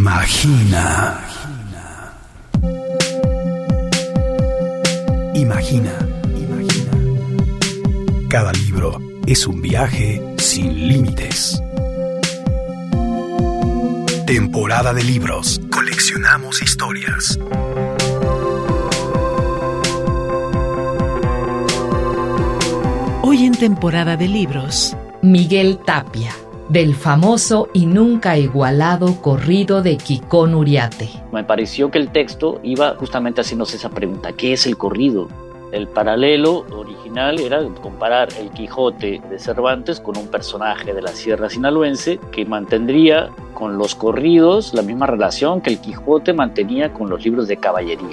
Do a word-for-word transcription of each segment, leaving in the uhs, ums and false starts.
Imagina. Imagina. Imagina. Cada libro es un viaje sin límites. Temporada de libros. Coleccionamos historias. Hoy en Temporada de libros, Miguel Tapia, del famoso y nunca igualado corrido de Kikón Uriarte. Me pareció que el texto iba justamente haciéndose esa pregunta: ¿qué es el corrido? El paralelo original era comparar el Quijote de Cervantes con un personaje de la Sierra Sinaloense que mantendría con los corridos la misma relación que el Quijote mantenía con los libros de caballería.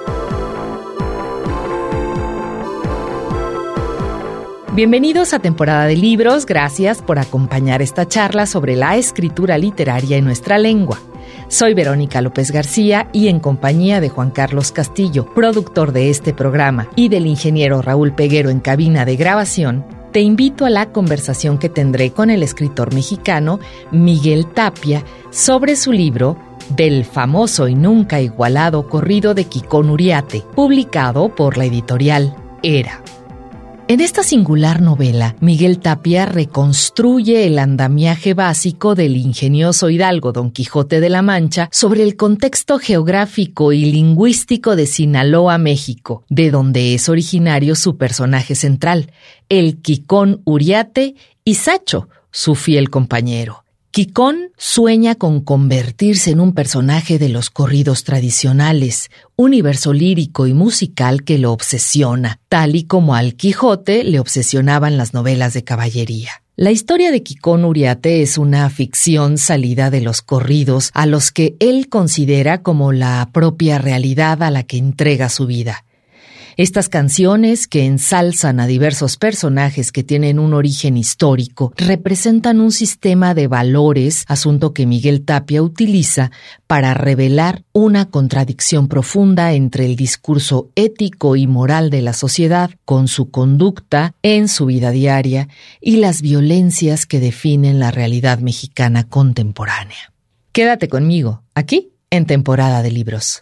Bienvenidos a Temporada de Libros, gracias por acompañar esta charla sobre la escritura literaria en nuestra lengua. Soy Verónica López García y en compañía de Juan Carlos Castillo, productor de este programa, y del ingeniero Raúl Peguero en cabina de grabación, te invito a la conversación que tendré con el escritor mexicano Miguel Tapia sobre su libro Del famoso y nunca igualado corrido de Kikón Uriarte, publicado por la editorial Era. En esta singular novela, Miguel Tapia reconstruye el andamiaje básico del ingenioso hidalgo Don Quijote de la Mancha sobre el contexto geográfico y lingüístico de Sinaloa, México, de donde es originario su personaje central, el Kikón Uriarte y Sacho, su fiel compañero. Kikón sueña con convertirse en un personaje de los corridos tradicionales, universo lírico y musical que lo obsesiona, tal y como al Quijote le obsesionaban las novelas de caballería. La historia de Kikón Uriarte es una ficción salida de los corridos a los que él considera como la propia realidad a la que entrega su vida. Estas canciones, que ensalzan a diversos personajes que tienen un origen histórico, representan un sistema de valores, asunto que Miguel Tapia utiliza para revelar una contradicción profunda entre el discurso ético y moral de la sociedad, con su conducta en su vida diaria, y las violencias que definen la realidad mexicana contemporánea. Quédate conmigo, aquí, en Temporada de Libros.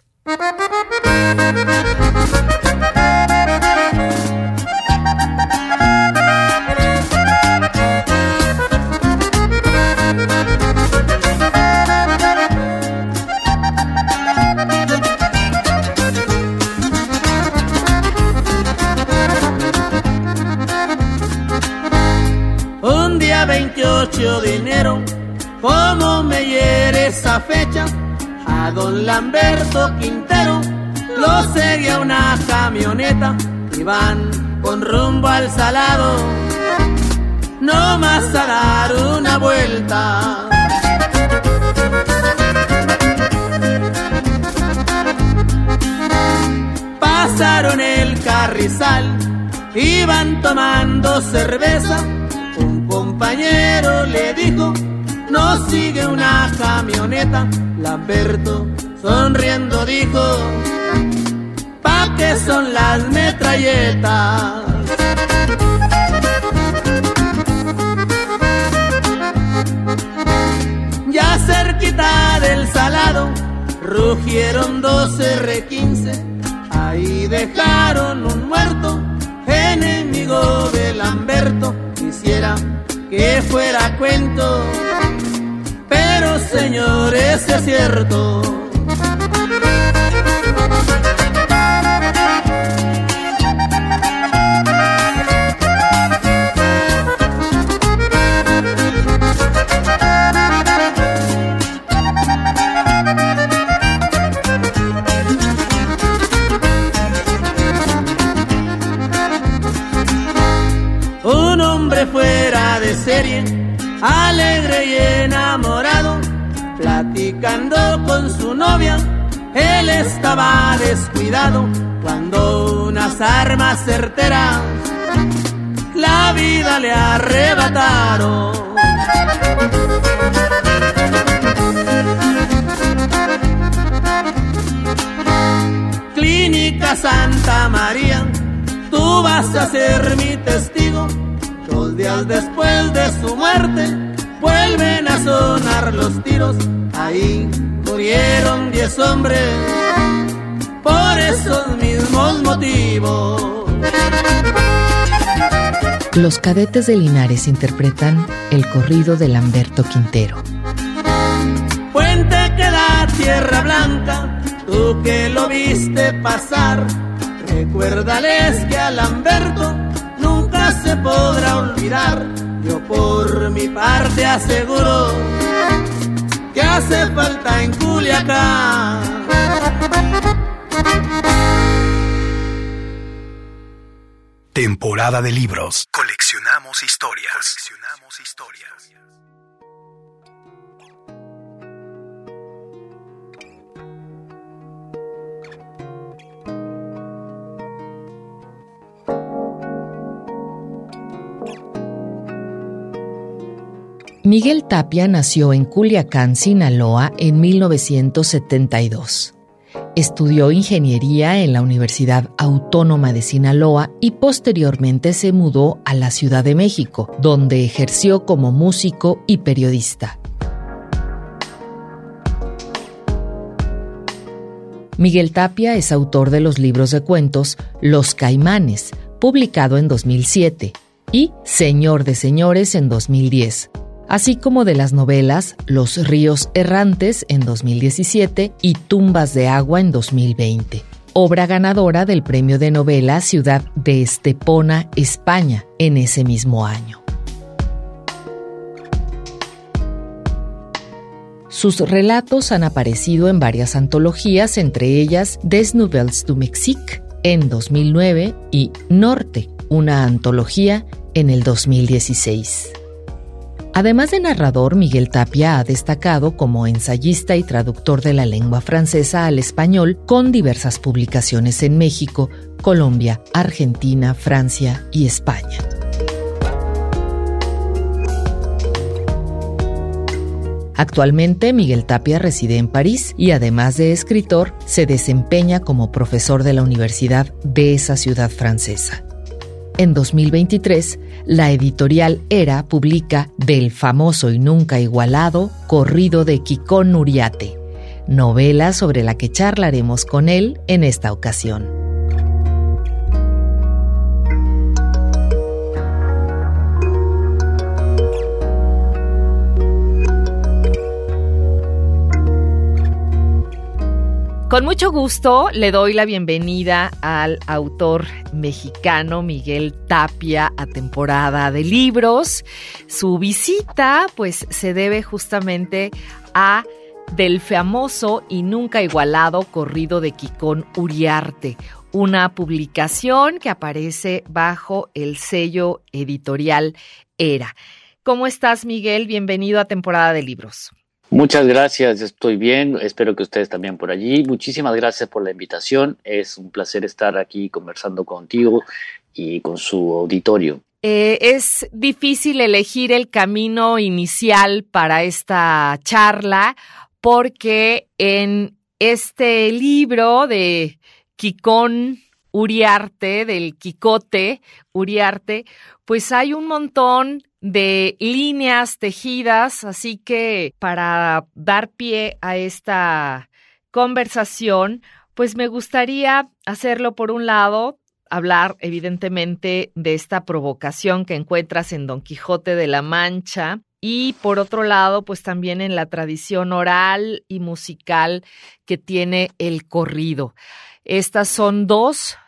veintiocho de enero, como me hiere esa fecha, a don Lamberto Quintero lo seguía una camioneta y van con rumbo al Salado, no más a dar una vuelta. Pasaron el Carrizal, iban tomando cerveza. Un compañero le dijo: no sigue una camioneta. Lamberto sonriendo dijo: ¿pa' qué son las metralletas? Ya cerquita del Salado rugieron dos erre quince, ahí dejaron un muerto, enemigo de Lamberto. Quisiera que fuera cuento, pero señores, es cierto. Fuera de serie, alegre y enamorado, platicando con su novia, él estaba descuidado, cuando unas armas certeras la vida le arrebataron. Clínica Santa María, tú vas a ser mi testigo. Dos días después de su muerte vuelven a sonar los tiros, ahí murieron diez hombres por esos mismos motivos. Los Cadetes de Linares interpretan el corrido de Lamberto Quintero. Puente que da Tierra Blanca, tú que lo viste pasar, recuérdales que a Lamberto nunca se podrá olvidar. Yo por mi parte aseguro que hace falta en Culiacán. Temporada de libros. Coleccionamos historias. Coleccionamos historias. Miguel Tapia nació en Culiacán, Sinaloa, en mil novecientos setenta y dos. Estudió ingeniería en la Universidad Autónoma de Sinaloa y posteriormente se mudó a la Ciudad de México, donde ejerció como músico y periodista. Miguel Tapia es autor de los libros de cuentos Los Caimanes, publicado en dos mil siete, y Señor de Señores en dos mil diez, así como de las novelas Los Ríos Errantes en dos mil diecisiete y Tumbas de Agua en dos mil veinte, obra ganadora del premio de novela Ciudad de Estepona, España, en ese mismo año. Sus relatos han aparecido en varias antologías, entre ellas Des Nouvelles du Mexique en dos mil nueve y Norte, una antología, en el dos mil dieciséis. Además de narrador, Miguel Tapia ha destacado como ensayista y traductor de la lengua francesa al español con diversas publicaciones en México, Colombia, Argentina, Francia y España. Actualmente, Miguel Tapia reside en París y, además de escritor, se desempeña como profesor de la universidad de esa ciudad francesa. En dos mil veintitrés, la editorial Era publica Del famoso y nunca igualado corrido de Quicón Uriarte, novela sobre la que charlaremos con él en esta ocasión. Con mucho gusto le doy la bienvenida al autor mexicano Miguel Tapia a Temporada de Libros. Su visita, pues, se debe justamente a Del famoso y nunca igualado corrido de Quicón Uriarte, una publicación que aparece bajo el sello editorial Era. ¿Cómo estás, Miguel? Bienvenido a Temporada de Libros. Muchas gracias, estoy bien, espero que ustedes también por allí. Muchísimas gracias por la invitación, es un placer estar aquí conversando contigo y con su auditorio. Eh, es difícil elegir el camino inicial para esta charla porque en este libro de Quicón Uriarte, del Quicote Uriarte, pues hay un montón de líneas tejidas, así que para dar pie a esta conversación, pues me gustaría hacerlo por un lado, hablar evidentemente de esta provocación que encuentras en Don Quijote de la Mancha y por otro lado, pues también en la tradición oral y musical que tiene el corrido. Estas son dos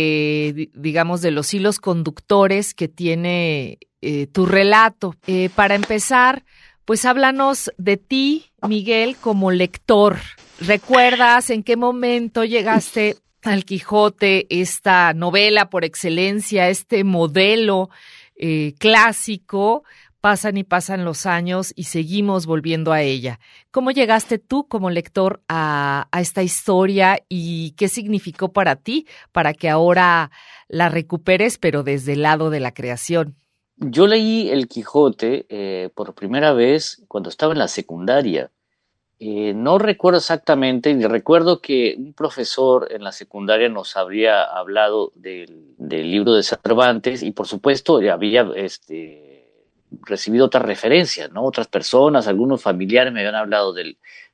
de, digamos, de los hilos conductores que tiene eh, tu relato. Eh, para empezar, pues háblanos de ti, Miguel, como lector. ¿Recuerdas en qué momento llegaste al Quijote, esta novela por excelencia, este modelo eh, clásico? Pasan y pasan los años y seguimos volviendo a ella. ¿Cómo llegaste tú como lector a, a esta historia y qué significó para ti para que ahora la recuperes, pero desde el lado de la creación? Yo leí El Quijote eh, por primera vez cuando estaba en la secundaria. Eh, no recuerdo exactamente, ni recuerdo que un profesor en la secundaria nos habría hablado del, del libro de Cervantes y por supuesto había este, recibido otras referencias, ¿no? Otras personas, algunos familiares me habían hablado del,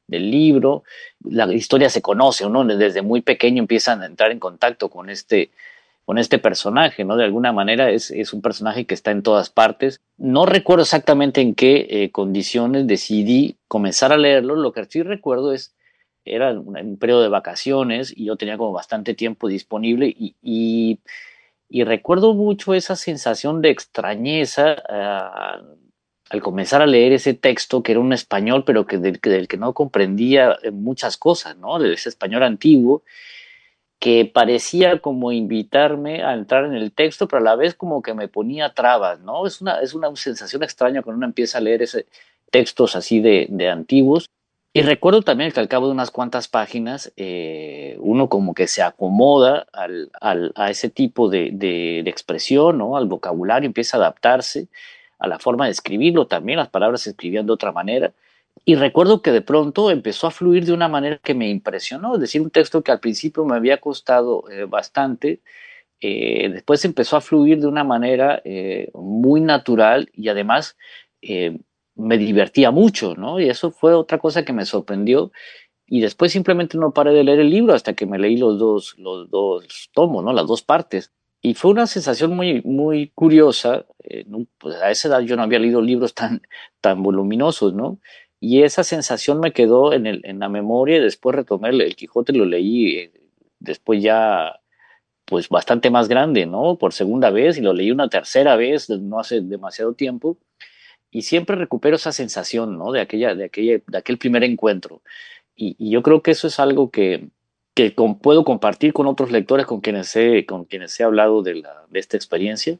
del libro. La historia se conoce, uno desde muy pequeño empieza a entrar en contacto con este, con este personaje, ¿no? De alguna manera es, es un personaje que está en todas partes. No recuerdo exactamente en qué eh, condiciones decidí comenzar a leerlo. Lo que sí recuerdo es era un, un periodo de vacaciones y yo tenía como bastante tiempo disponible y, y, y recuerdo mucho esa sensación de extrañeza uh, al comenzar a leer ese texto que era un español pero que del, que del que no comprendía muchas cosas, ¿no? De ese español antiguo que parecía como invitarme a entrar en el texto, pero a la vez como que me ponía trabas, ¿no? Es una, es una sensación extraña cuando uno empieza a leer ese textos así de, de antiguos. Y recuerdo también que al cabo de unas cuantas páginas eh, uno como que se acomoda al, al, a ese tipo de, de, de expresión, ¿no? Al vocabulario, empieza a adaptarse a la forma de escribirlo también, las palabras se escribían de otra manera. Y recuerdo que de pronto empezó a fluir de una manera que me impresionó, es decir, un texto que al principio me había costado eh, bastante, eh, después empezó a fluir de una manera eh, muy natural y además eh, me divertía mucho, ¿no? Y eso fue otra cosa que me sorprendió. Y después simplemente no paré de leer el libro hasta que me leí los dos, los dos tomos, ¿no? Las dos partes. Y fue una sensación muy, muy curiosa. Eh, ¿no? Pues a esa edad yo no había leído libros tan, tan voluminosos, ¿no? Y esa sensación me quedó en, el, en la memoria y después retomé el, el Quijote, lo leí eh, después ya pues bastante más grande, ¿no? Por segunda vez y lo leí una tercera vez no hace demasiado tiempo. Y siempre recupero esa sensación, ¿no? De, aquella, de, aquella, de aquel primer encuentro. Y, y yo creo que eso es algo que, que con, puedo compartir con otros lectores con quienes he, con quienes he hablado de, la, de esta experiencia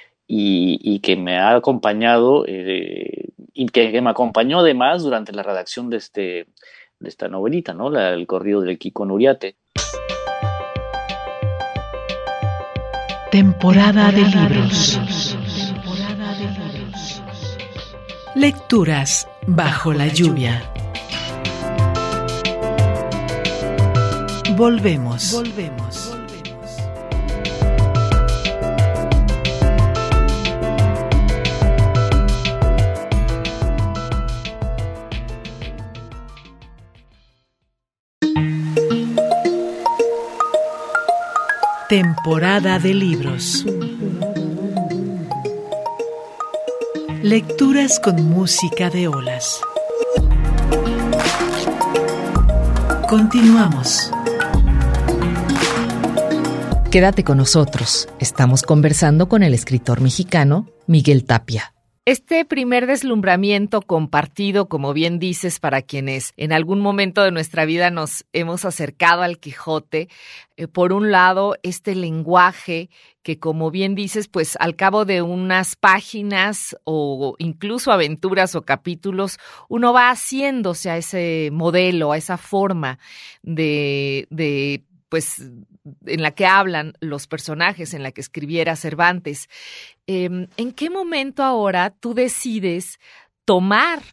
y, y que me ha acompañado eh, y que, que me acompañó además durante la redacción de, este, de esta novelita, ¿no? La, el corrido del Quico Nuriate. Temporada de libros. Lecturas bajo la lluvia. Volvemos. Volvemos. Temporada de libros. Lecturas con música de olas. Continuamos. Quédate con nosotros. Estamos conversando con el escritor mexicano Miguel Tapia. Este primer deslumbramiento compartido, como bien dices, para quienes en algún momento de nuestra vida nos hemos acercado al Quijote, eh, por un lado, este lenguaje que, como bien dices, pues al cabo de unas páginas o incluso aventuras o capítulos, uno va haciéndose a ese modelo, a esa forma de, de pues, en la que hablan los personajes, en la que escribiera Cervantes. Eh, ¿En qué momento ahora tú decides tomar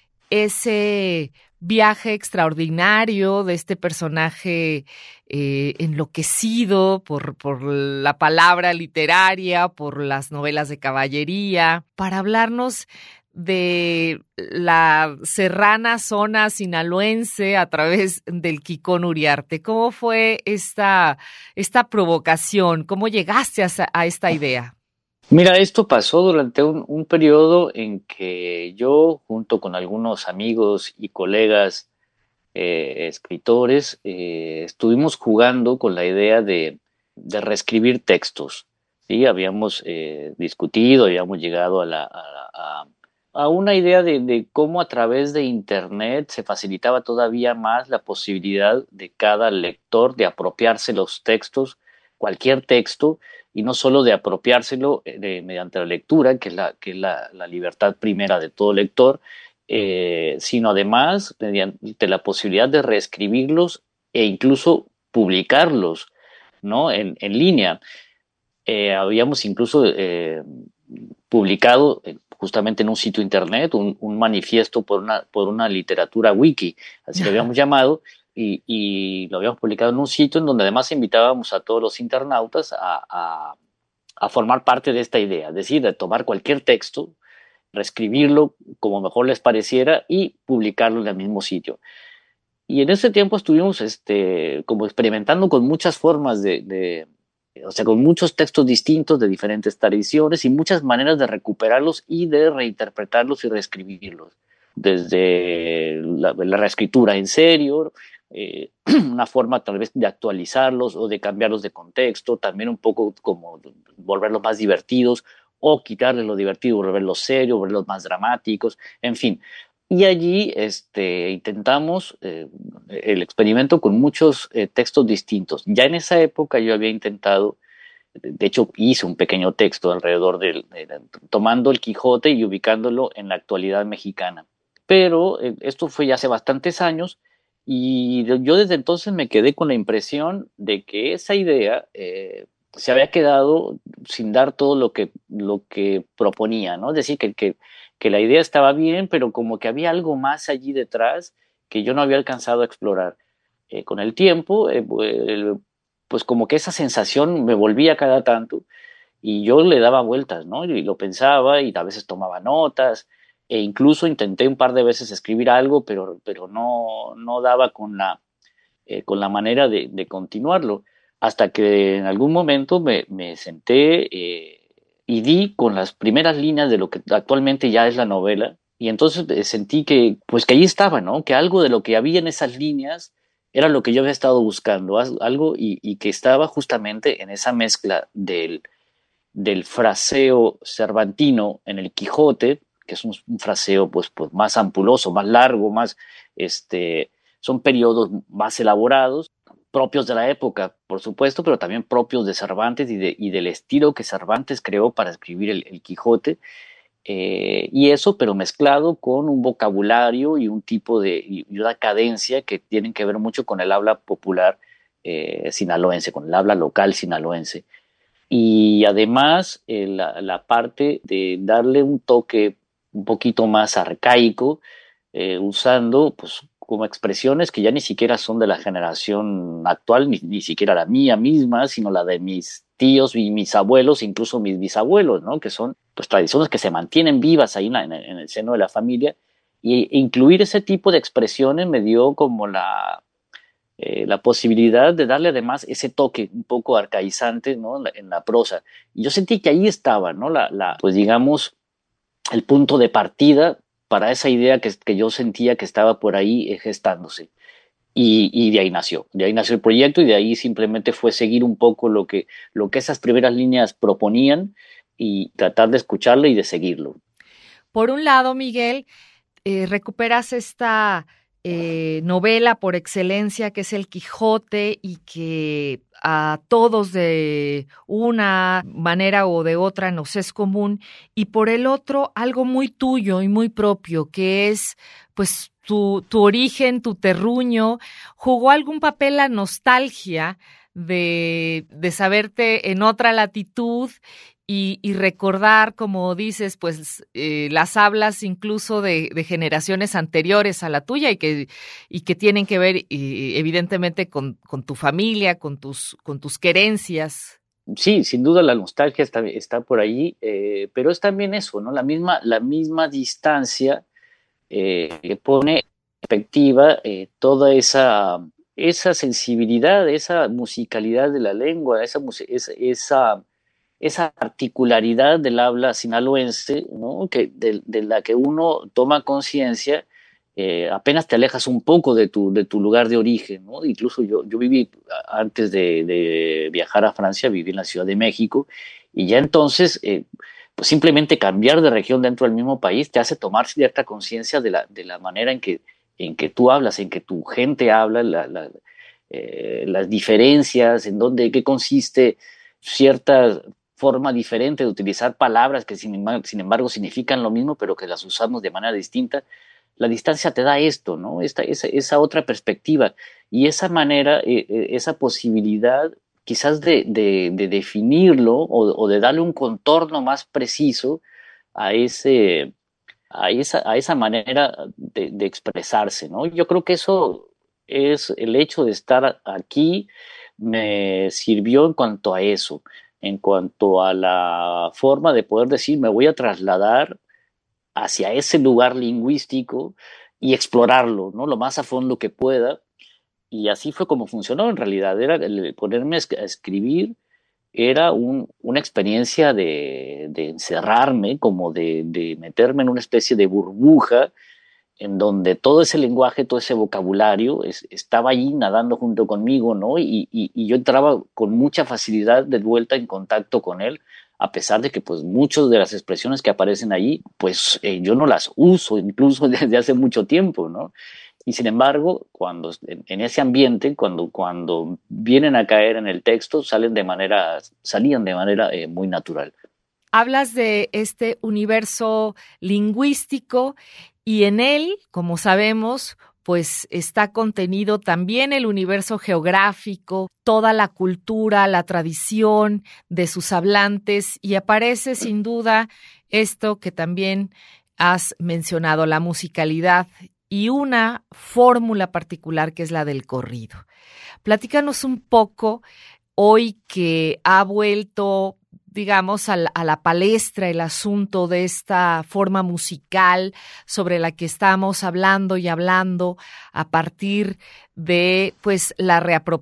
ese viaje extraordinario de este personaje eh, enloquecido por, por la palabra literaria, por las novelas de caballería, para hablarnos de la serrana zona sinaloense a través del Quico Nuriarte? ¿Cómo fue esta, esta provocación? ¿Cómo llegaste a, a esta idea? Mira, esto pasó durante un, un periodo en que yo, junto con algunos amigos y colegas eh, escritores, eh, estuvimos jugando con la idea de, de reescribir textos. ¿Sí? Habíamos eh, discutido, habíamos llegado a, la, a, a, a una idea de, de cómo a través de Internet se facilitaba todavía más la posibilidad de cada lector de apropiarse los textos, cualquier texto, y no solo de apropiárselo de, mediante la lectura, que es la, que es la, la libertad primera de todo lector, eh, sino además mediante la posibilidad de reescribirlos e incluso publicarlos, ¿no? en, en línea. Eh, habíamos incluso eh, publicado justamente en un sitio internet un, un manifiesto por una, por una literatura wiki, así lo habíamos llamado, Y, y lo habíamos publicado en un sitio en donde además invitábamos a todos los internautas a, a, a formar parte de esta idea, es decir, de tomar cualquier texto, reescribirlo como mejor les pareciera y publicarlo en el mismo sitio. Y en ese tiempo estuvimos este, como experimentando con muchas formas de, de, o sea, con muchos textos distintos de diferentes tradiciones y muchas maneras de recuperarlos y de reinterpretarlos y reescribirlos. Desde la, la reescritura en serio, eh, una forma tal vez de actualizarlos o de cambiarlos de contexto, también un poco como volverlos más divertidos o quitarles lo divertido, volverlos serios, volverlos más dramáticos, en fin. Y allí este, intentamos eh, el experimento con muchos eh, textos distintos. Ya en esa época yo había intentado, de hecho hice un pequeño texto alrededor del, de, tomando el Quijote y ubicándolo en la actualidad mexicana. Pero eh, esto fue ya hace bastantes años y yo desde entonces me quedé con la impresión de que esa idea eh, se había quedado sin dar todo lo que, lo que proponía, ¿no? Es decir, que, que, que la idea estaba bien, pero como que había algo más allí detrás que yo no había alcanzado a explorar. Eh, con el tiempo, eh, pues como que esa sensación me volvía cada tanto y yo le daba vueltas, ¿no? Y lo pensaba y a veces tomaba notas e incluso intenté un par de veces escribir algo, pero, pero no, no daba con la, eh, con la manera de, de continuarlo. Hasta que en algún momento me, me senté eh, y di con las primeras líneas de lo que actualmente ya es la novela, y entonces eh, sentí que, pues que ahí estaba, ¿no? Que algo de lo que había en esas líneas era lo que yo había estado buscando, algo y, y que estaba justamente en esa mezcla del, del fraseo cervantino en el Quijote, que es un, un fraseo pues, pues más ampuloso, más largo, más, este, son periodos más elaborados, propios de la época, por supuesto, pero también propios de Cervantes y, de, y del estilo que Cervantes creó para escribir el, el Quijote, eh, y eso, pero mezclado con un vocabulario y un tipo de, y una cadencia que tienen que ver mucho con el habla popular eh, sinaloense, con el habla local sinaloense. Y además eh, la, la parte de darle un toque un poquito más arcaico, eh, usando pues como expresiones que ya ni siquiera son de la generación actual, ni, ni siquiera la mía misma, sino la de mis tíos y mis abuelos, incluso mis bisabuelos, ¿no? Que son pues tradiciones que se mantienen vivas ahí en, la, en, el, en el seno de la familia, y incluir ese tipo de expresiones me dio como la, eh, la posibilidad de darle además ese toque un poco arcaizante, ¿no? En la, en la prosa. Y yo sentí que ahí estaba, ¿no? La, la, pues digamos, el punto de partida para esa idea que, que yo sentía que estaba por ahí eh, gestándose. Y, y de ahí nació, de ahí nació el proyecto y de ahí simplemente fue seguir un poco lo que, lo que esas primeras líneas proponían y tratar de escucharlo y de seguirlo. Por un lado, Miguel, eh, recuperas esta eh, novela por excelencia que es El Quijote y que a todos de una manera o de otra nos es común, y por el otro algo muy tuyo y muy propio que es pues tu, tu origen, tu terruño. ¿Jugó algún papel la nostalgia de, de saberte en otra latitud y, y recordar, como dices, pues eh, las hablas incluso de, de generaciones anteriores a la tuya y que, y que tienen que ver eh, evidentemente con, con tu familia, con tus, con tus querencias? Sí, sin duda la nostalgia está, está por ahí, eh, pero es también eso, ¿no? La misma, la misma distancia eh, que pone en perspectiva eh, toda esa, esa sensibilidad, esa musicalidad de la lengua, esa, esa, esa esa particularidad del habla sinaloense, ¿no? Que de, de la que uno toma conciencia eh, apenas te alejas un poco de tu, de tu lugar de origen, ¿no? Incluso yo, yo viví, antes de, de viajar a Francia, viví en la Ciudad de México, y ya entonces, eh, pues simplemente cambiar de región dentro del mismo país te hace tomar cierta conciencia de la, de la manera en que, en que tú hablas, en que tu gente habla, la, la, eh, las diferencias, en dónde, qué consiste cierta forma diferente de utilizar palabras que sin embargo, sin embargo significan lo mismo, pero que las usamos de manera distinta. La distancia te da esto, ¿no? Esta, esa, esa otra perspectiva y esa manera, eh, esa posibilidad quizás de, de, de definirlo o, o de darle un contorno más preciso a, ese, a, esa, a esa manera de, de expresarse, ¿no? Yo creo que eso es el hecho de estar aquí, me sirvió en cuanto a eso, en cuanto a la forma de poder decir, me voy a trasladar hacia ese lugar lingüístico y explorarlo, ¿no? Lo más a fondo que pueda. Y así fue como funcionó en realidad. Era el ponerme a escribir, era un, una experiencia de, de encerrarme, como de, de meterme en una especie de burbuja en donde todo ese lenguaje, todo ese vocabulario es, estaba allí nadando junto conmigo, ¿no? Y, y, y yo entraba con mucha facilidad de vuelta en contacto con él, a pesar de que pues muchas de las expresiones que aparecen allí, pues eh, yo no las uso incluso desde hace mucho tiempo, ¿no? Y sin embargo, cuando en, en ese ambiente, cuando, cuando vienen a caer en el texto, salen de manera, salían de manera eh, muy natural. Hablas de este universo lingüístico y en él, como sabemos, pues está contenido también el universo geográfico, toda la cultura, la tradición de sus hablantes y aparece sin duda esto que también has mencionado, la musicalidad y una fórmula particular que es la del corrido. Platícanos un poco hoy que ha vuelto, digamos, a la, a la palestra el asunto de esta forma musical sobre la que estamos hablando y hablando a partir de pues la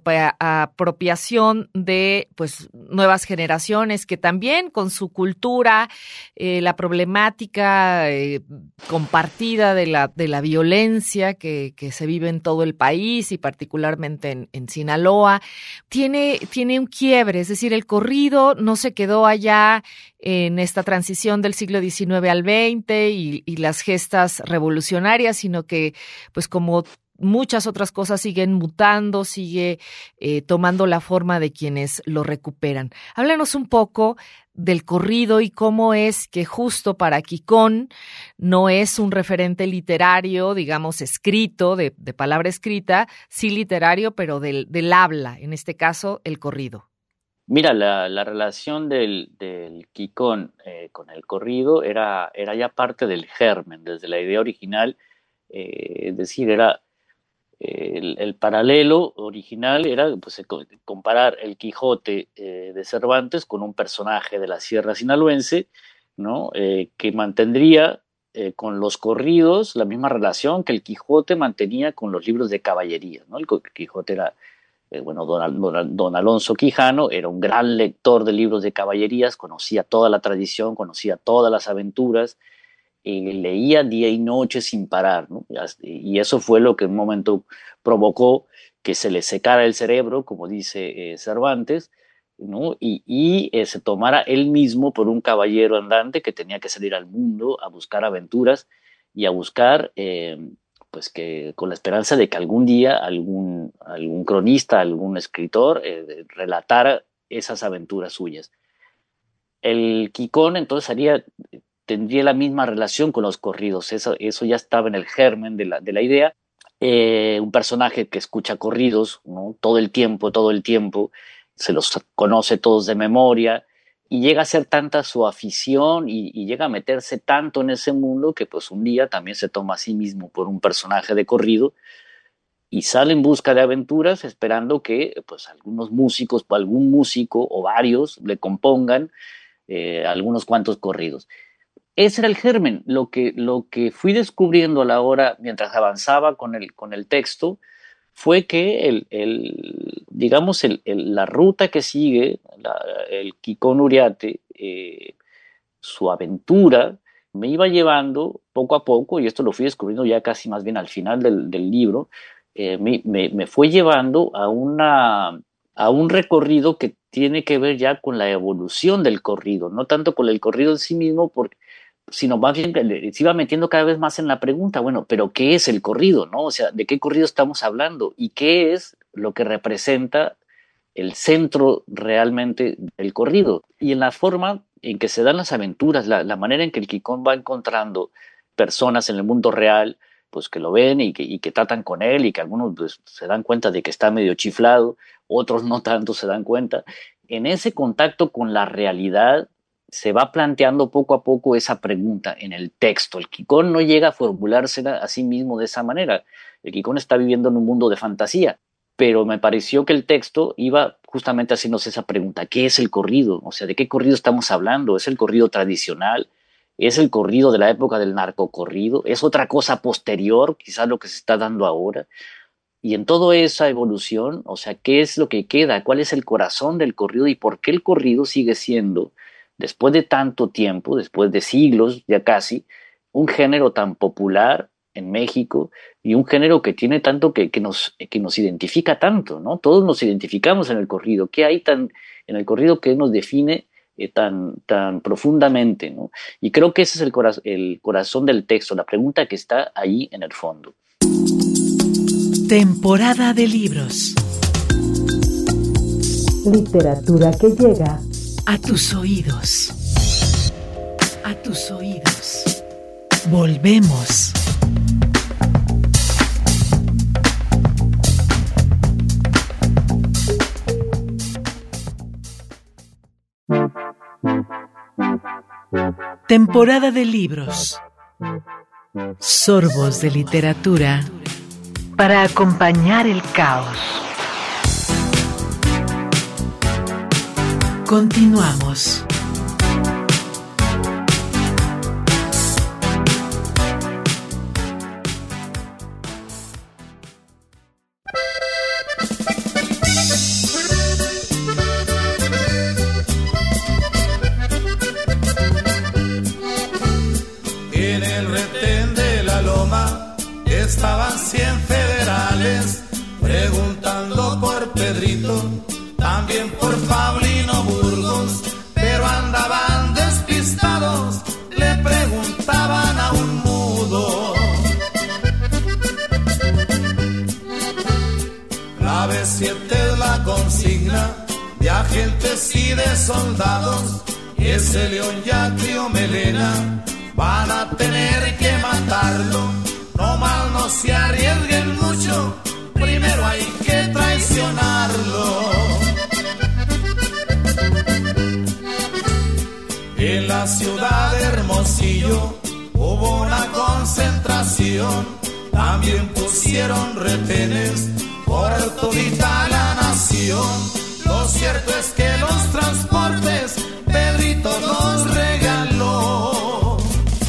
reapropiación de pues nuevas generaciones que también con su cultura, eh, la problemática eh, compartida de la de la violencia que, que se vive en todo el país y particularmente en, en Sinaloa, tiene, tiene un quiebre, es decir, el corrido no se quedó allá en esta transición del siglo diecinueve al veinte y, y las gestas revolucionarias, sino que pues como muchas otras cosas siguen mutando, sigue eh, tomando la forma de quienes lo recuperan. Háblanos un poco del corrido y cómo es que justo para Quicón no es un referente literario, digamos, escrito, de, de palabra escrita, sí literario, pero del, del habla, en este caso, el corrido. Mira, la, la relación del, del Quicón eh, con el corrido era, era ya parte del germen, desde la idea original, eh, es decir, era El, el paralelo original era pues, comparar el Quijote eh, de Cervantes con un personaje de la Sierra Sinaloense, ¿no? eh, que mantendría eh, con los corridos la misma relación que el Quijote mantenía con los libros de caballería, ¿no? El Quijote era, eh, bueno, don, don, don Alonso Quijano era un gran lector de libros de caballerías, conocía toda la tradición, conocía todas las aventuras, Eh, leía día y noche sin parar, ¿no? Y eso fue lo que en un momento provocó que se le secara el cerebro, como dice eh, Cervantes, ¿no? Y, y eh, se tomara él mismo por un caballero andante que tenía que salir al mundo a buscar aventuras y a buscar, eh, pues que con la esperanza de que algún día algún, algún cronista, algún escritor eh, relatara esas aventuras suyas. El Quicón entonces haría... tendría la misma relación con los corridos, eso, eso ya estaba en el germen de la, de la idea. Eh, un personaje que escucha corridos, ¿no? todo el tiempo, todo el tiempo, se los conoce todos de memoria, y llega a ser tanta su afición y, y llega a meterse tanto en ese mundo que pues un día también se toma a sí mismo por un personaje de corrido y sale en busca de aventuras esperando que pues algunos músicos, algún músico o varios le compongan eh, algunos cuantos corridos. Ese era el germen, lo que, lo que fui descubriendo a la hora, mientras avanzaba con el, con el texto, fue que el, el, digamos el, el, la ruta que sigue la, el Quicón Uriarte, eh, su aventura, me iba llevando poco a poco, y esto lo fui descubriendo ya casi más bien al final del, del libro, eh, me, me, me fue llevando a, una, a un recorrido que tiene que ver ya con la evolución del corrido, no tanto con el corrido en sí mismo, porque sino más bien se iba metiendo cada vez más en la pregunta, bueno, pero ¿qué es el corrido, no? O sea, ¿de qué corrido estamos hablando? ¿Y qué es lo que representa el centro realmente del corrido? Y en la forma en que se dan las aventuras, la, la manera en que el Quicón va encontrando personas en el mundo real, pues que lo ven y que, y que tratan con él, y que algunos pues, se dan cuenta de que está medio chiflado, otros no tanto se dan cuenta. En ese contacto con la realidad, se va planteando poco a poco esa pregunta en el texto. El Quicón no llega a formulársela a sí mismo de esa manera. El Quicón está viviendo en un mundo de fantasía, pero me pareció que el texto iba justamente haciéndose esa pregunta: ¿qué es el corrido? O sea, ¿de qué corrido estamos hablando? ¿Es el corrido tradicional? ¿Es el corrido de la época del narcocorrido? ¿Es otra cosa posterior, quizás lo que se está dando ahora? Y en toda esa evolución, o sea, ¿qué es lo que queda? ¿Cuál es el corazón del corrido? ¿Y por qué el corrido sigue siendo, después de tanto tiempo, después de siglos ya casi, un género tan popular en México y un género que tiene tanto que, que, nos, que nos identifica tanto, ¿no? Todos nos identificamos en el corrido. ¿Qué hay tan en el corrido que nos define eh, tan, tan profundamente, ¿no? Y creo que ese es el, coraz- el corazón del texto, la pregunta que está ahí en el fondo. Temporada de libros. Literatura que llega A tus oídos. A tus oídos. Volvemos. Temporada de libros. Sorbos de literatura para acompañar el caos. Continuamos. En el retén de la loma estaban cien federales preguntando por Pedrito, también por Paulino Burgos, pero andaban despistados, le preguntaban a un mudo. La B siete es la consigna de agentes y de soldados, ese león ya crió melena, van a tener que matarlo, no mal no se arriesguen mucho, primero hay que traicionarlo. En la ciudad de Hermosillo hubo una concentración, también pusieron retenes por todita la nación. Lo cierto es que los transportes Pedrito los regaló.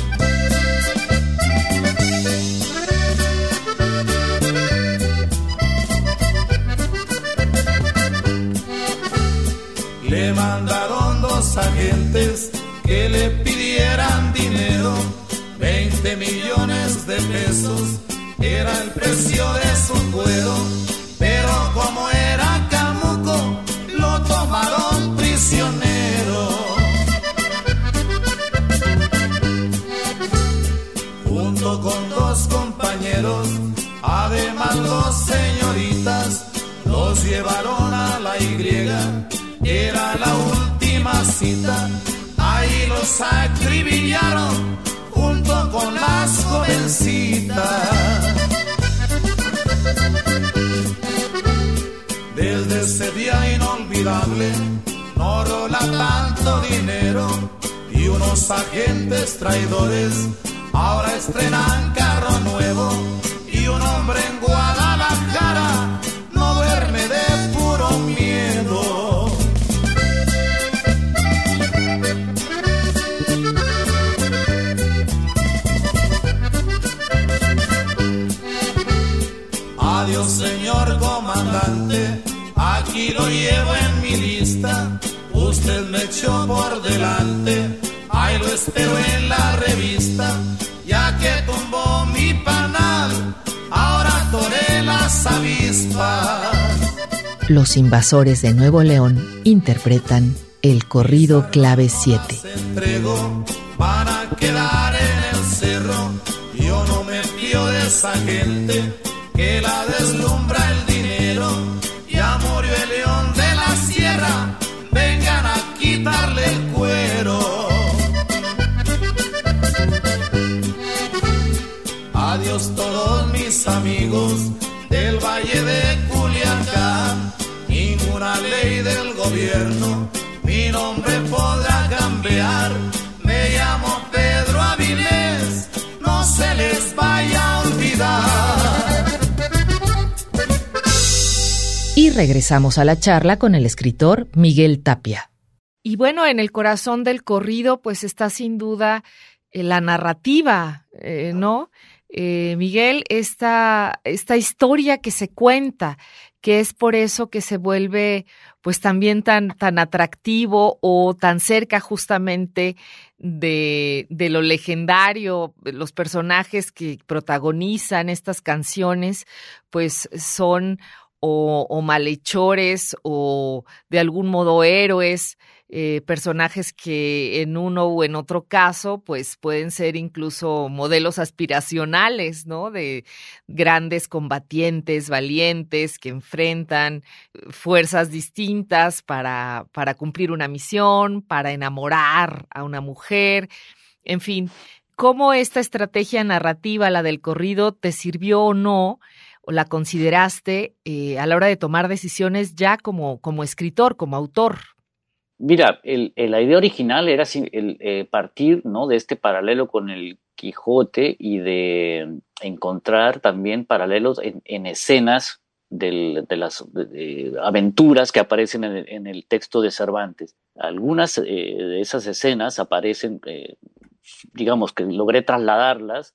Le mandaron dos agentes que le pidieran dinero, veinte millones de pesos era el precio de su cuero, pero como era camuco, lo tomaron prisionero. Junto con dos compañeros, además dos señoritas, los llevaron a la Y, era la última cita, ahí los acribillaron junto con las jovencitas. Desde ese día inolvidable no rola tanto dinero y unos agentes traidores ahora estrenan carro nuevo y un hombre en Guadalajara no duerme de puro miedo. Adiós, señor comandante, aquí lo llevo en mi lista, usted me echó por delante, ahí lo espero en la revista, ya que tumbó mi panal, ahora toré las avispas. Los Invasores de Nuevo León interpretan el corrido Clave siete. Se entregó, van a quedar en el cerro, yo no me fío de esa gente que la deslumbra el dinero, ya murió el león de la sierra, vengan a quitarle el cuero. Adiós todos mis amigos del Valle de Culiacán, ninguna ley del gobierno mi nombre podrá cambiar, me llamo Pedro Avilés, no se les vaya a olvidar. Y regresamos a la charla con el escritor Miguel Tapia. Y bueno, en el corazón del corrido pues está sin duda eh, la narrativa, eh, ¿no? Eh, Miguel, esta, esta historia que se cuenta, que es por eso que se vuelve pues también tan, tan atractivo o tan cerca justamente de, de lo legendario. Los personajes que protagonizan estas canciones pues son o, o malhechores o de algún modo héroes, eh, personajes que en uno u en otro caso pues pueden ser incluso modelos aspiracionales, ¿no? De grandes combatientes, valientes, que enfrentan fuerzas distintas para, para cumplir una misión, para enamorar a una mujer, en fin. ¿Cómo esta estrategia narrativa, la del corrido, te sirvió o no, o la consideraste eh, a la hora de tomar decisiones ya como, como escritor, como autor? Mira, el, el, la idea original era el, eh, partir, ¿no?, de este paralelo con el Quijote y de encontrar también paralelos en, en escenas del, de las de, de aventuras que aparecen en el, en el texto de Cervantes. Algunas eh, de esas escenas aparecen, eh, digamos que logré trasladarlas.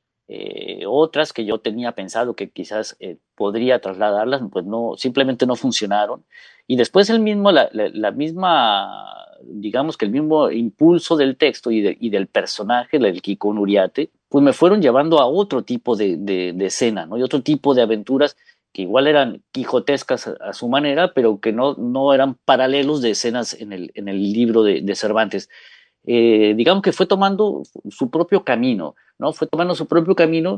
Eh, otras que yo tenía pensado que quizás eh, podría trasladarlas, pues no, simplemente no funcionaron. Y después el mismo, la, la, la misma, digamos que el mismo impulso del texto y, de, y del personaje, el Quicón Uriarte, pues me fueron llevando a otro tipo de, de, de escena, ¿no? Y otro tipo de aventuras que igual eran quijotescas a, a su manera, pero que no, no eran paralelos de escenas en el, en el libro de, de Cervantes. Eh, digamos que fue tomando su propio camino, ¿no? Fue tomando su propio camino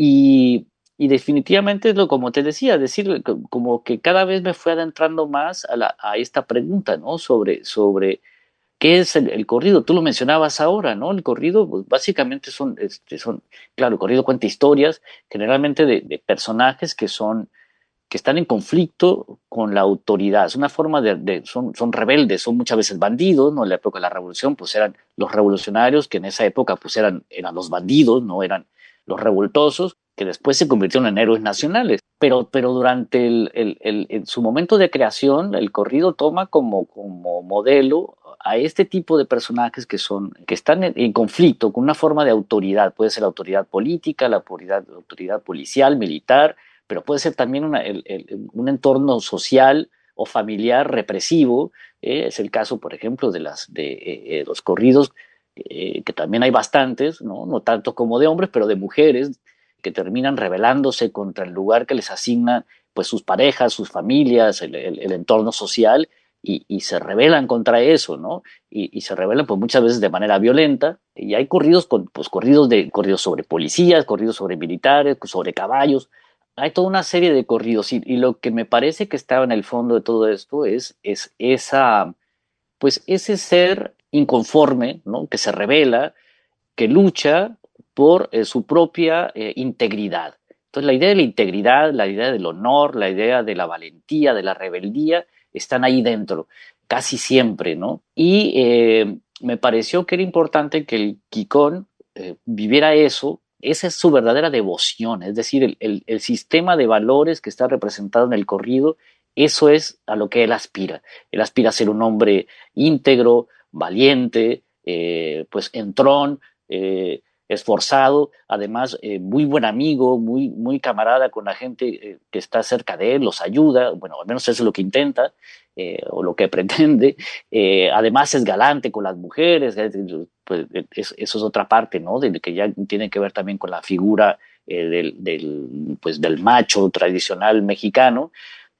y, y definitivamente, lo, como te decía, decir, como que cada vez me fue adentrando más a, la, a esta pregunta, ¿no? Sobre, sobre qué es el, el corrido. Tú lo mencionabas ahora, ¿no? El corrido, pues, básicamente son, este, son, claro, el corrido cuenta historias, generalmente de, de personajes que son que están en conflicto con la autoridad. Es una forma de, de son, son rebeldes, son muchas veces bandidos, ¿no? En la época de la revolución, pues eran los revolucionarios, que en esa época pues eran, eran los bandidos, no eran los revoltosos, que después se convirtieron en héroes nacionales. Pero, pero durante el, el, el, el, su momento de creación, el corrido toma como, como modelo a este tipo de personajes que son, que están en, en conflicto con una forma de autoridad. Puede ser la autoridad política, la autoridad, la autoridad policial, militar, pero puede ser también una, el, el, un entorno social o familiar represivo. Eh, es el caso, por ejemplo, de, las, de eh, los corridos, eh, que también hay bastantes, ¿no? No tanto como de hombres, pero de mujeres, que terminan rebelándose contra el lugar que les asignan pues, sus parejas, sus familias, el, el, el entorno social, y, y se rebelan contra eso, ¿no? Y, y se rebelan pues, muchas veces de manera violenta. Y hay corridos, con, pues, corridos, de, corridos sobre policías, corridos sobre militares, sobre caballos. Hay toda una serie de corridos y, y lo que me parece que estaba en el fondo de todo esto es, es esa, pues ese ser inconforme, ¿no? Que se rebela, que lucha por eh, su propia eh, integridad. Entonces la idea de la integridad, la idea del honor, la idea de la valentía, de la rebeldía, están ahí dentro, casi siempre, ¿no? Y eh, me pareció que era importante que el Quicón eh, viviera eso. Esa es su verdadera devoción, es decir, el, el, el sistema de valores que está representado en el corrido, eso es a lo que él aspira. Él aspira a ser un hombre íntegro, valiente, eh, pues entrón, eh, esforzado, además eh, muy buen amigo, muy, muy camarada con la gente eh, que está cerca de él, los ayuda, bueno, al menos eso es lo que intenta, eh, o lo que pretende. Eh, además es galante con las mujeres, eh, pues, es, eso es otra parte, ¿no? De, que ya tiene que ver también con la figura eh, del, del, pues, del macho tradicional mexicano,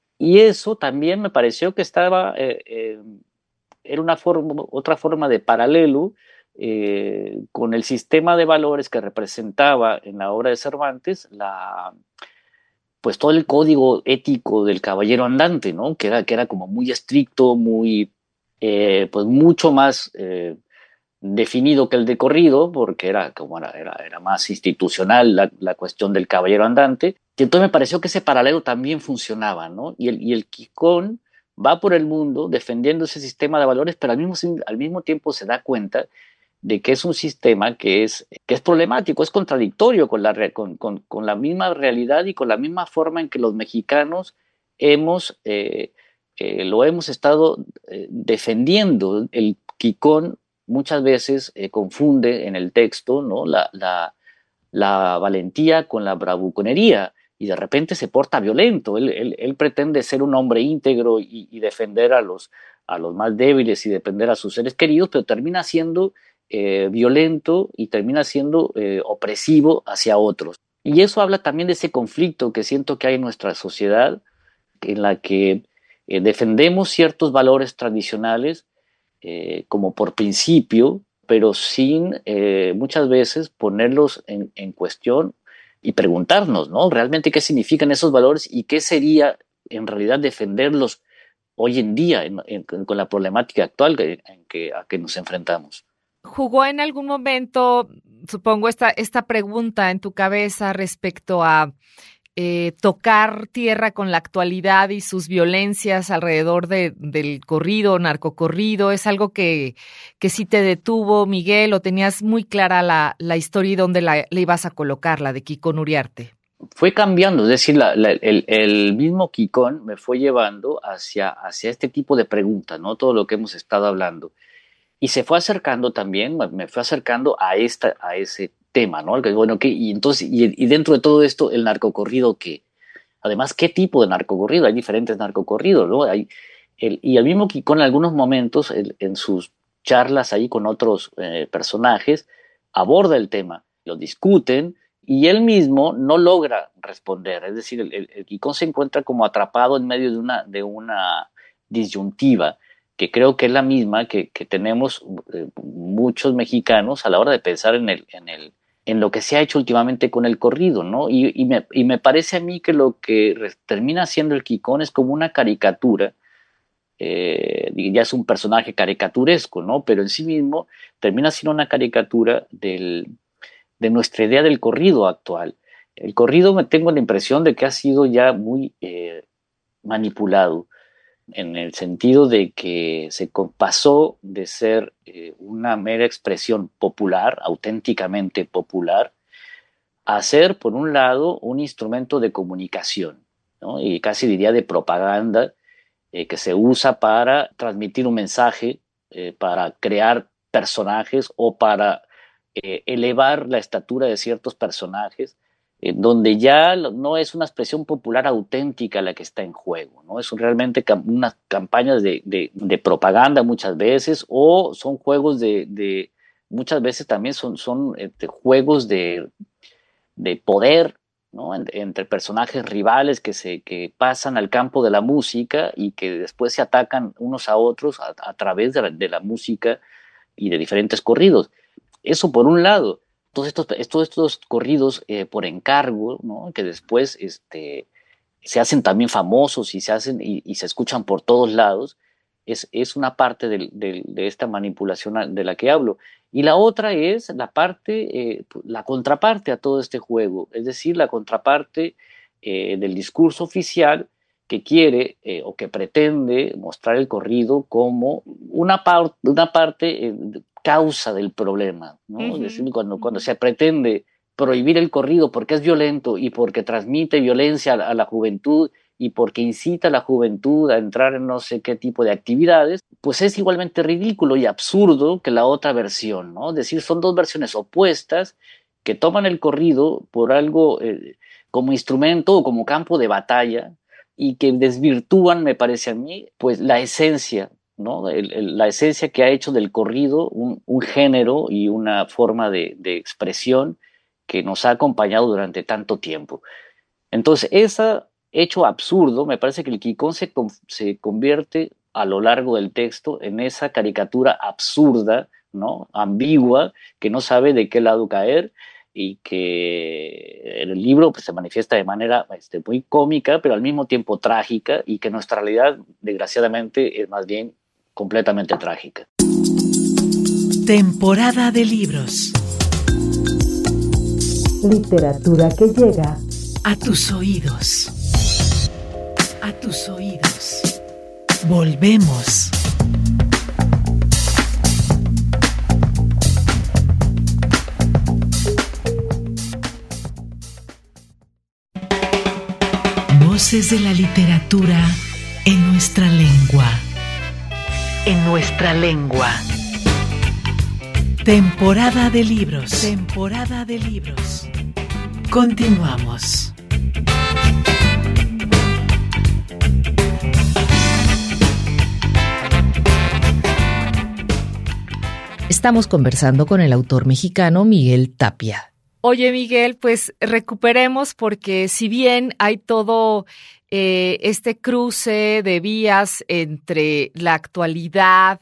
y eso también me pareció que estaba, eh, eh, era una forma, otra forma de paralelo eh, con el sistema de valores que representaba en la obra de Cervantes la, pues todo el código ético del caballero andante, ¿no? Que era, que era como muy estricto, muy, eh, pues mucho más eh, definido que el de corrido, porque era, como era, era, era más institucional la, la cuestión del caballero andante. Y entonces me pareció que ese paralelo también funcionaba, ¿no? Y el, y el Quicón va por el mundo defendiendo ese sistema de valores, pero al mismo, al mismo tiempo se da cuenta de que es un sistema que es, que es problemático, es contradictorio con la, con, con, con la misma realidad y con la misma forma en que los mexicanos hemos, eh, eh, lo hemos estado eh, defendiendo. El Quicón muchas veces eh, confunde en el texto, ¿no?, la, la, la valentía con la bravuconería, y de repente se porta violento. Él, él, él pretende ser un hombre íntegro y, y defender a los, a los más débiles y defender a sus seres queridos, pero termina siendo eh, violento y termina siendo eh, opresivo hacia otros. Y eso habla también de ese conflicto que siento que hay en nuestra sociedad, en la que eh, defendemos ciertos valores tradicionales eh, como por principio, pero sin eh, muchas veces ponerlos en, en cuestión y preguntarnos, ¿no?, realmente qué significan esos valores y qué sería en realidad defenderlos hoy en día en, en, con la problemática actual que, en que, a que nos enfrentamos. ¿Jugó en algún momento, supongo, esta, esta pregunta en tu cabeza respecto a eh, tocar tierra con la actualidad y sus violencias alrededor de, del corrido, narcocorrido? ¿Es algo que, que sí te detuvo, Miguel, o tenías muy clara la, la historia y dónde la, le ibas a colocar, la de Kikón Uriarte? Fue cambiando, es decir, la, la, el, el mismo Kikón me fue llevando hacia, hacia este tipo de preguntas, ¿no?, todo lo que hemos estado hablando. Y se fue acercando también, me fue acercando a, esta, a ese tema, ¿no? Bueno, ¿qué? Y entonces, y, y dentro de todo esto, el narcocorrido, ¿qué? Además, ¿qué tipo de narcocorrido? Hay diferentes narcocorridos, ¿no? Hay el, y el mismo Kikón en algunos momentos, el, en sus charlas ahí con otros eh, personajes, aborda el tema, lo discuten, y él mismo no logra responder. Es decir, el, el, el Kikón se encuentra como atrapado en medio de una, de una disyuntiva, que creo que es la misma que, que tenemos eh, muchos mexicanos a la hora de pensar en, el, en, el, en lo que se ha hecho últimamente con el corrido, ¿no? Y, y, me, y me parece a mí que lo que termina siendo el Kikón es como una caricatura, eh, ya es un personaje caricaturesco, ¿no? Pero en sí mismo termina siendo una caricatura del, de nuestra idea del corrido actual. El corrido, me tengo la impresión de que ha sido ya muy eh, manipulado, en el sentido de que se pasó de ser eh, una mera expresión popular, auténticamente popular, a ser, por un lado, un instrumento de comunicación, ¿no?, y casi diría de propaganda, eh, que se usa para transmitir un mensaje, eh, para crear personajes o para eh, elevar la estatura de ciertos personajes, Eh, donde ya no es una expresión popular auténtica la que está en juego, ¿no? Es realmente cam- unas campañas de, de, de propaganda muchas veces, o son juegos de, de muchas veces también son, son este, juegos de, de poder, ¿no?, en, entre personajes rivales que, se, que pasan al campo de la música y que después se atacan unos a otros a, a través de la, de la música y de diferentes corridos. Eso por un lado. Todos estos, estos, estos corridos eh, por encargo, ¿no?, que después este, se hacen también famosos y se, hacen, y, y se escuchan por todos lados, es, es una parte de, de, de esta manipulación de la que hablo. Y la otra es la parte, eh, la contraparte a todo este juego, es decir, la contraparte eh, del discurso oficial que quiere eh, o que pretende mostrar el corrido como una, par, una parte eh, causa del problema, ¿no? Uh-huh. Es decir, cuando, cuando se pretende prohibir el corrido porque es violento y porque transmite violencia a, a la juventud y porque incita a la juventud a entrar en no sé qué tipo de actividades, pues es igualmente ridículo y absurdo que la otra versión, ¿no? Es decir, son dos versiones opuestas que toman el corrido por algo eh, como instrumento o como campo de batalla y que desvirtúan, me parece a mí, pues la esencia, ¿no? El, el, la esencia que ha hecho del corrido un, un género y una forma de, de expresión que nos ha acompañado durante tanto tiempo. Entonces, ese hecho absurdo, me parece que el Kikón se, se convierte a lo largo del texto en esa caricatura absurda, ¿no?, ambigua, que no sabe de qué lado caer, y que en el libro pues, se manifiesta de manera este, muy cómica, pero al mismo tiempo trágica, y que nuestra realidad, desgraciadamente, es más bien completamente trágica. Temporada de libros. Literatura que llega a tus oídos. A tus oídos. Volvemos. Voces de la literatura en nuestra lengua. En nuestra lengua. Temporada de libros. Temporada de libros. Continuamos. Estamos conversando con el autor mexicano Miguel Tapia. Oye, Miguel, pues recuperemos, porque si bien hay todo eh, este cruce de vías entre la actualidad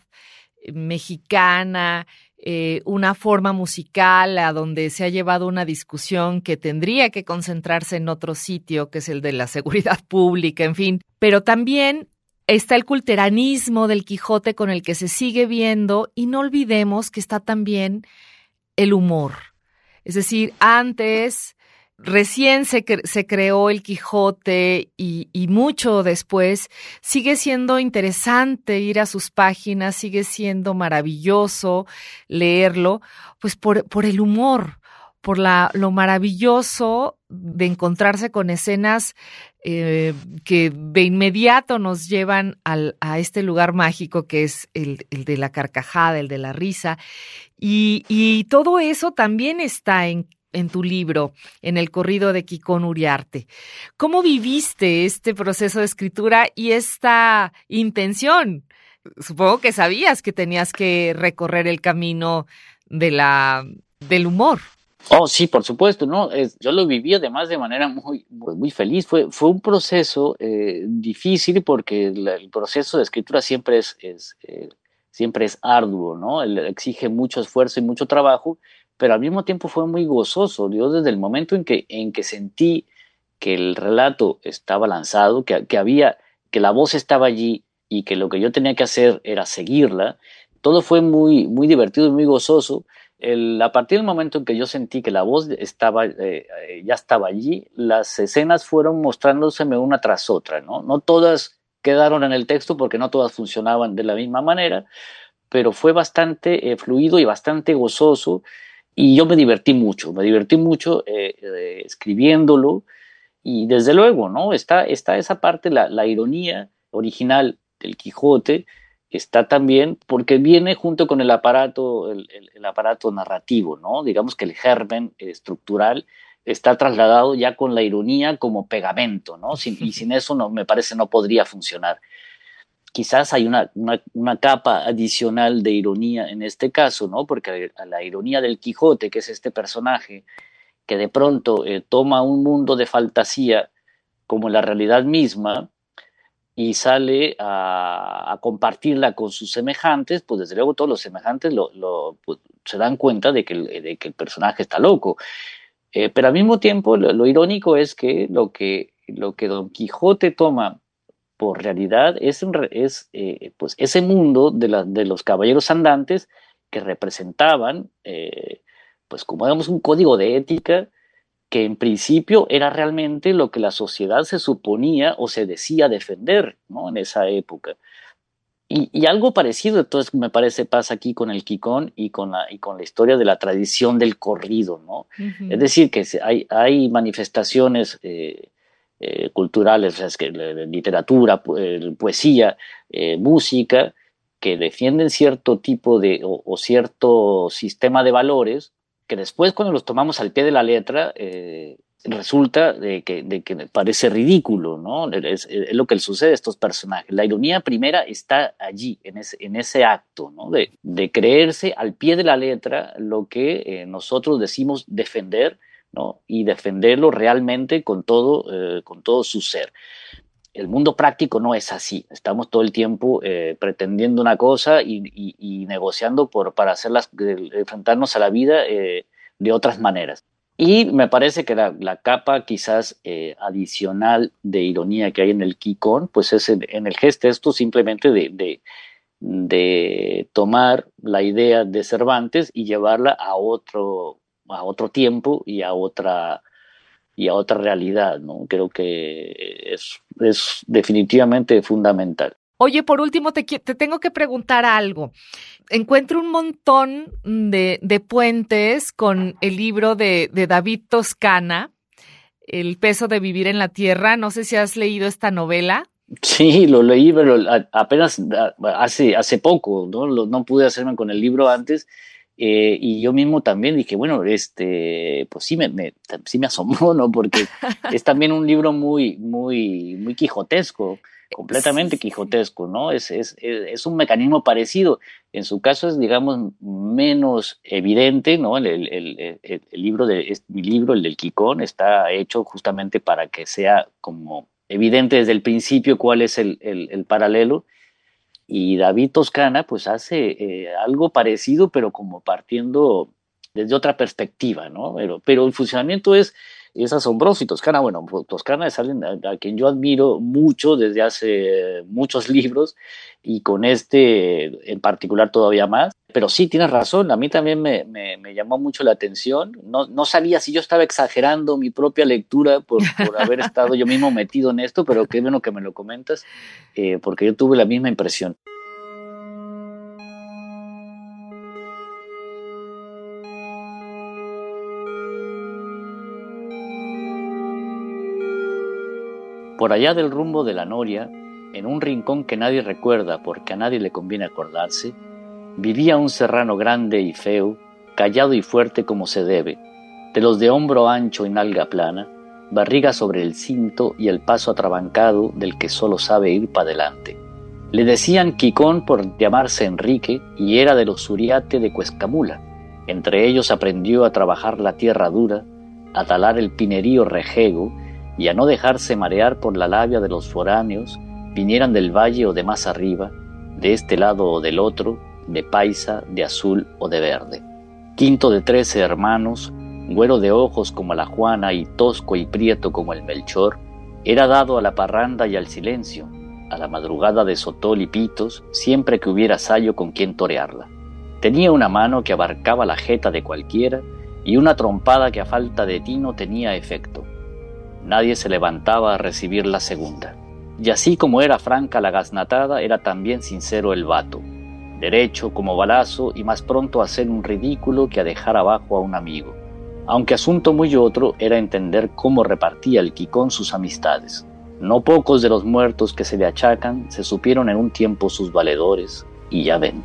mexicana, eh, una forma musical a donde se ha llevado una discusión que tendría que concentrarse en otro sitio, que es el de la seguridad pública, en fin, pero también está el culteranismo del Quijote con el que se sigue viendo, y no olvidemos que está también el humor. Es decir, antes, recién se, cre- se creó el Quijote y, y mucho después, sigue siendo interesante ir a sus páginas, sigue siendo maravilloso leerlo, pues por, por el humor, por la, lo maravilloso de encontrarse con escenas eh, que de inmediato nos llevan al, a este lugar mágico que es el, el de la carcajada, el de la risa. Y, y todo eso también está en, en tu libro, en el corrido de Quicón Uriarte. ¿Cómo viviste este proceso de escritura y esta intención? Supongo que sabías que tenías que recorrer el camino de la, del humor. Oh, sí, por supuesto, ¿no? Es, yo lo viví además de manera muy, muy, muy feliz. Fue, fue un proceso eh, difícil, porque el, el proceso de escritura siempre es, es, eh, siempre es arduo, ¿no? El, exige mucho esfuerzo y mucho trabajo, pero al mismo tiempo fue muy gozoso. Yo desde el momento en que, en que sentí que el relato estaba lanzado, que, que había, que la voz estaba allí y que lo que yo tenía que hacer era seguirla, todo fue muy, muy divertido y muy gozoso. El, a partir del momento en que yo sentí que la voz estaba, eh, ya estaba allí, las escenas fueron mostrándoseme una tras otra, ¿no? No todas quedaron en el texto porque no todas funcionaban de la misma manera, pero fue bastante eh, fluido y bastante gozoso, y yo me divertí mucho, me divertí mucho eh, eh, escribiéndolo, y desde luego, ¿no? Está, está esa parte, la, la ironía original del Quijote, está también porque viene junto con el aparato, el, el, el aparato narrativo, ¿no? Digamos que el germen estructural está trasladado ya con la ironía como pegamento, ¿no? Sin, y sin eso, no, me parece, no podría funcionar. Quizás hay una, una, una capa adicional de ironía en este caso, ¿no? Porque la ironía del Quijote, que es este personaje que de pronto eh, toma un mundo de fantasía como la realidad misma, y sale a, a compartirla con sus semejantes, pues desde luego todos los semejantes lo, lo, pues, se dan cuenta de que, el, de que el personaje está loco. Eh, pero al mismo tiempo lo, lo irónico es que lo, que lo que Don Quijote toma por realidad es, es eh, pues ese mundo de, la, de los caballeros andantes que representaban eh, pues como digamos un código de ética que en principio era realmente lo que la sociedad se suponía o se decía defender, ¿no? En esa época. Y, y algo parecido, entonces, me parece, pasa aquí con el Quicón y con la, y con la historia de la tradición del corrido, ¿no? Uh-huh. Es decir, que hay, hay manifestaciones eh, eh, culturales, o sea, es que, literatura, poesía, eh, música, que defienden cierto tipo de, o, o cierto sistema de valores, que después cuando los tomamos al pie de la letra eh, resulta de que, de que parece ridículo, ¿no? Es, es lo que le sucede a estos personajes. La ironía primera está allí, en ese, en ese acto, ¿no? De, de creerse al pie de la letra lo que eh, nosotros decimos defender, ¿no? Y defenderlo realmente con todo, eh, con todo su ser. El mundo práctico no es así. Estamos todo el tiempo eh, pretendiendo una cosa y, y, y negociando por, para hacerlas, eh, enfrentarnos a la vida eh, de otras maneras. Y me parece que la, la capa quizás eh, adicional de ironía que hay en el Quicón, pues es en, en el gesto esto simplemente de, de, de tomar la idea de Cervantes y llevarla a otro, a otro tiempo y a otra y a otra realidad, ¿no? Creo que es, es definitivamente fundamental. Oye, por último, te, te tengo que preguntar algo. Encuentro un montón de, de puentes con el libro de, de David Toscana, El peso de vivir en la tierra. No sé si has leído esta novela. Sí, lo leí, pero apenas hace, hace poco, ¿no? No pude hacerme con el libro antes. Eh, y yo mismo también dije, bueno, este, pues sí me, me, sí me asombró, ¿no? Porque es también un libro muy, muy, muy quijotesco, completamente quijotesco, ¿no? Es, es, es un mecanismo parecido. En su caso es, digamos, menos evidente, ¿no? El, el, el, el, el libro de, es, mi libro, el del Quicón, está hecho justamente para que sea como evidente desde el principio cuál es el, el, el paralelo. Y David Toscana pues hace eh, algo parecido, pero como partiendo desde otra perspectiva, ¿no? Pero, pero el funcionamiento es, es asombroso. Y Toscana, bueno, Toscana es alguien a, a quien yo admiro mucho desde hace muchos libros, y con este en particular todavía más. Pero sí, tienes razón, a mí también me, me, me llamó mucho la atención. No, no sabía si yo estaba exagerando mi propia lectura por, por haber estado yo mismo metido en esto, pero qué bueno que me lo comentas, eh, porque yo tuve la misma impresión. Por allá del rumbo de la Noria, en un rincón que nadie recuerda porque a nadie le conviene acordarse, vivía un serrano grande y feo, callado y fuerte como se debe, de los de hombro ancho y nalga plana, barriga sobre el cinto y el paso atrabancado del que solo sabe ir para adelante. Le decían Quicón por llamarse Enrique y era de los Uriate de Cuescamula. Entre ellos aprendió a trabajar la tierra dura, a talar el pinerío rejego y a no dejarse marear por la labia de los foráneos, vinieran del valle o de más arriba, de este lado o del otro, de paisa, de azul o de verde. Quinto de trece hermanos, güero de ojos como la Juana y tosco y prieto como el Melchor, era dado a la parranda y al silencio, a la madrugada de sotol y pitos, siempre que hubiera sayo con quien torearla. Tenía una mano que abarcaba la jeta de cualquiera y una trompada que a falta de tino tenía efecto. Nadie se levantaba a recibir la segunda. Y así como era franca la gaznatada, era también sincero el vato, derecho como balazo y más pronto a hacer un ridículo que a dejar abajo a un amigo, aunque asunto muy otro era entender cómo repartía el Quicón sus amistades. No pocos de los muertos que se le achacan se supieron en un tiempo sus valedores, y ya ven.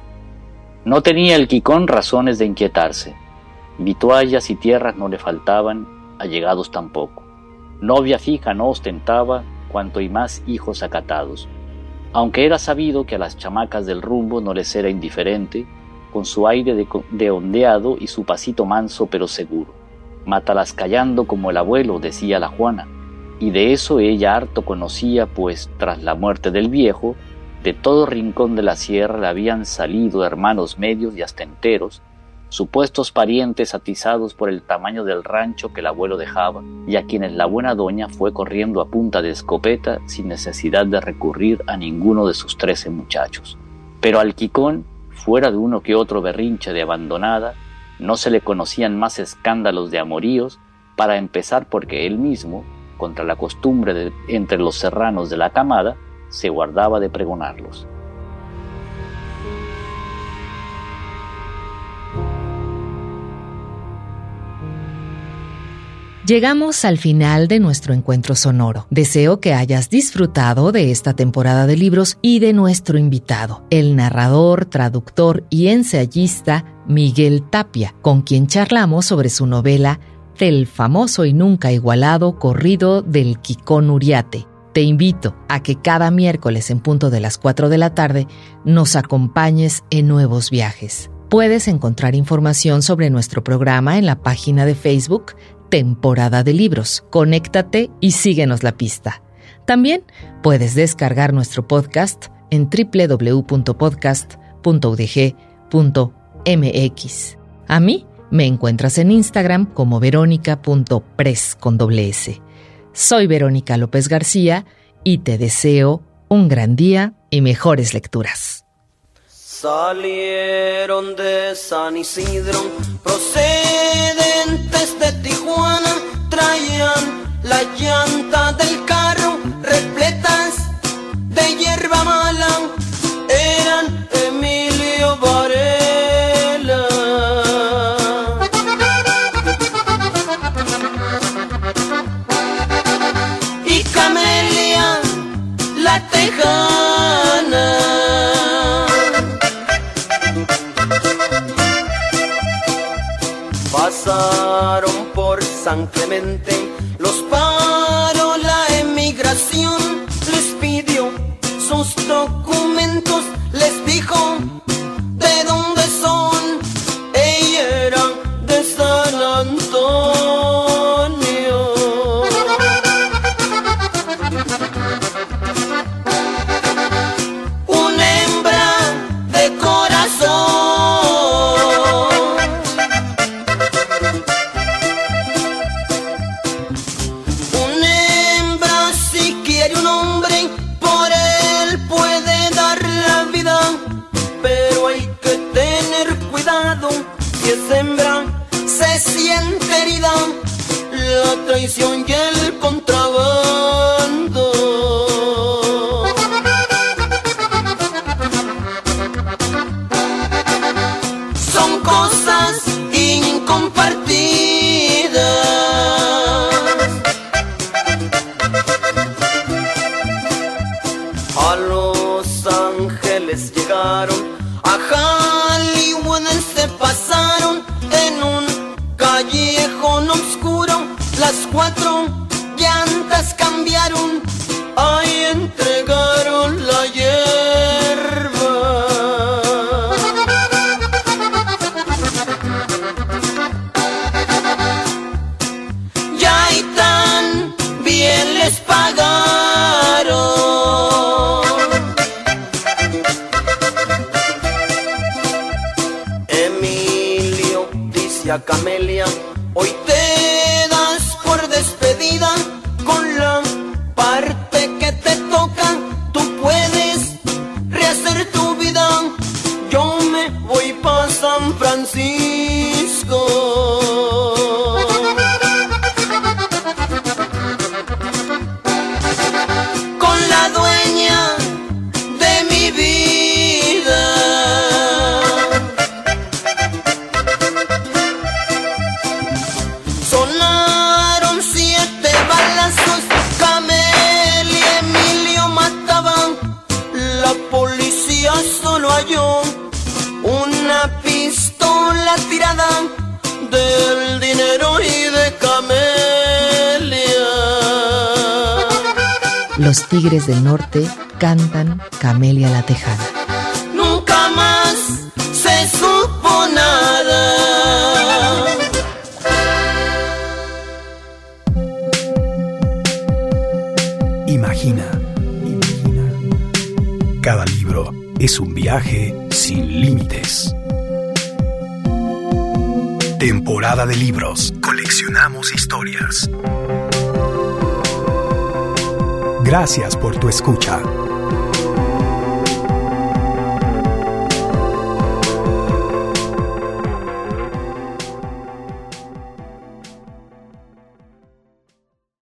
No tenía el Quicón razones de inquietarse. Vituallas y tierras no le faltaban, allegados tampoco. Novia fija no ostentaba, cuanto y más hijos acatados. Aunque era sabido que a las chamacas del rumbo no les era indiferente, con su aire de, de ondeado y su pasito manso pero seguro. Mátalas callando como el abuelo, decía la Juana, y de eso ella harto conocía, pues tras la muerte del viejo, de todo rincón de la sierra le habían salido hermanos medios y hasta enteros, supuestos parientes atizados por el tamaño del rancho que el abuelo dejaba, y a quienes la buena doña fue corriendo a punta de escopeta sin necesidad de recurrir a ninguno de sus trece muchachos. Pero al Quicón, fuera de uno que otro berrinche de abandonada, no se le conocían más escándalos de amoríos, para empezar porque él mismo, contra la costumbre de, entre los serranos de la camada, se guardaba de pregonarlos. Llegamos al final de nuestro encuentro sonoro. Deseo que hayas disfrutado de esta temporada de libros y de nuestro invitado, el narrador, traductor y ensayista Miguel Tapia, con quien charlamos sobre su novela del famoso y nunca igualado corrido del Quicón Uriate. Te invito a que cada miércoles en punto de las cuatro de la tarde nos acompañes en nuevos viajes. Puedes encontrar información sobre nuestro programa en la página de Facebook Temporada de Libros. Conéctate y síguenos la pista. También puedes descargar nuestro podcast en doble u doble u doble u punto podcast punto u d g punto m x. A mí me encuentras en Instagram como verónica punto pres con doble S. Soy Verónica López García y te deseo un gran día y mejores lecturas. Salieron de San Isidro, procedentes de Tijuana, traían la llanta del carro repletas de hierba mala, eran Emilio Varela y Camelia la Tejana. pasaron por San Clemente, los paró la emigración, les pidió sus documentos, les dijo de dónde son, ella era de San Antonio. Una hembra de corazón, una hembra si quiere un hombre, por él puede dar la vida, pero hay que tener cuidado, que esa hembra se siente herida, la traición y el contrabando. Son cosas incompartidas. A Los Ángeles llegaron, a Hollywood se pasaron, en un callejón oscuro las cuatro llantas cambiaron, ahí entregaron la hierba. Ya y tan bien les pagaron. Emilio dice a Camelia, hoy te das por despedida, con la parte que te toca, tú puedes rehacer tu vida, yo me voy pa' San Francisco. Con la dueña de mi vida. Sonaron siete balazos, Camelia y Emilio mataban, la policía solo halló una pistola tirada del dinero y de Camelia. Los Tigres del Norte cantan Camelia la Tejana. Nunca más se supo nada. Imagina, imagina. Cada libro es un viaje sin límites. Temporada de libros. Coleccionamos historias. Gracias por tu escucha.